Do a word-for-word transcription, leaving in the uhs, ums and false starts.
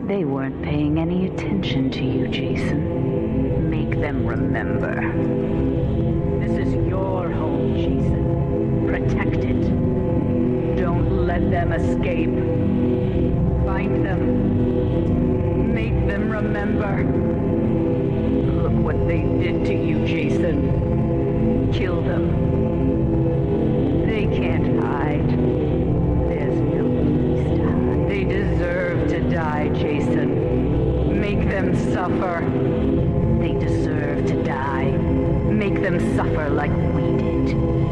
They weren't paying any attention to you, Jason. Make them remember. This is your home, Jason. Protect it. Don't let them escape. Find them. Make them remember. Look what they did to you, Jason. Kill them. They can't hide. There's no place to hide. They deserve to die, Jason. Make them suffer. They deserve to die. Make them suffer like we did.